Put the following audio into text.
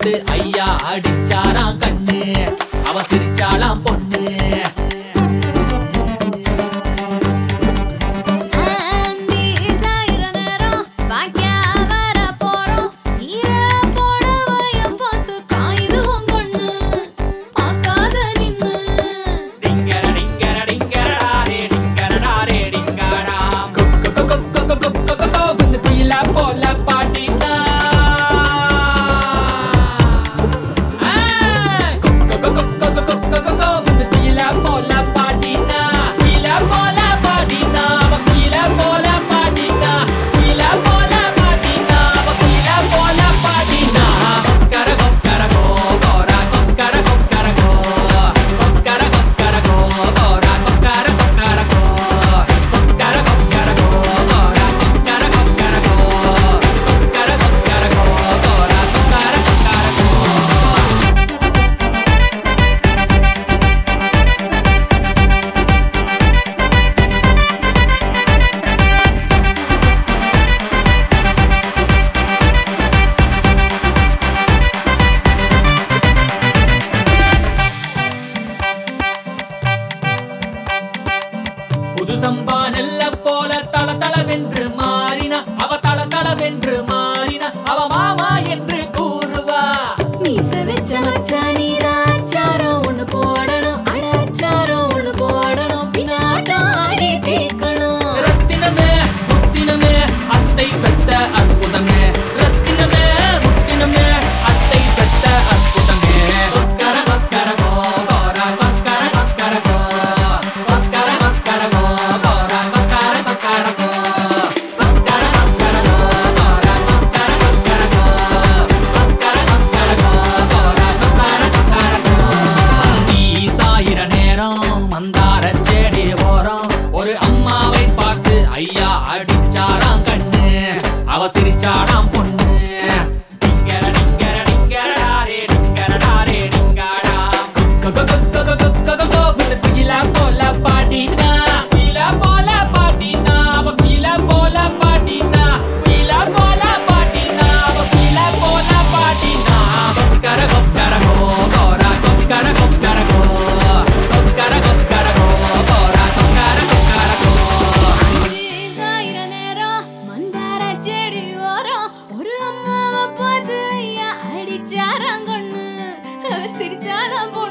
பார்த்து ஐயா அடிச்சாராம் கண்ணு. அவ சிரிச்சாளாம் பொண்ணு. புது சம்பா நெல்ல போல தள தளவென்று மாறினா அவ தள தளவென்று மாறினா அவ மாமா என்று கூறுவா. மீச வச்ச மச்சானிராச்சாரம் ஒண்ணு போடணும், அடாச்சாரம் ஒண்ணு போடணும், பின்னாட்டம் ஆடி தீக்கணும். ரத்தினமே முத்தினமே அத்தை பெத்த அற்புதமே. ரத்தினமே முத்தினமே அத்தை பெத்த அற்புதமே. கொக்கர கொக்கர கோ கோரா கொக்கர கொக்கர கோ. கொக்கர கொக்கர கோ கோரா கொக்கர கொக்கர கோ. கொக்கர கொக்கர கோ கோரா கொக்கர கொக்கர கோ. கொக்கர கொக்கர கோ கோரா கொக்கர கொக்கர கோ. நீ சாயிர நேரம் மந்தார செடி ஓரம் ஒரு அம்மாவை பார்த்து ஐயா அடிச்சாராம் கண்ணு. அவ சிரிச்சாளாம் பொண்ணு. டிங்கர டிங்கர டிங்கரடாரே டிங்கரடாரே டிங்கடா. குயிலா போல பாடினா குயிலா போல பாடினா அவ குயிலா போல பாடினா. குயிலா போல பாடினா அவ குயிலா போல பாடினா. கொக்கர கொக்கர கோ கோரா கொக்கர கொக்கர கோ. கொக்கர கொக்கர கோ கோரா கொக்கர கொக்கர கோ. சாயிர நேரம் மந்தார செடி ஓரம் ஒரு அம்மாவை பார்த்து ஐயா அடிச்சாராம் கண்ணு. அவ சிரிச்சாலாம்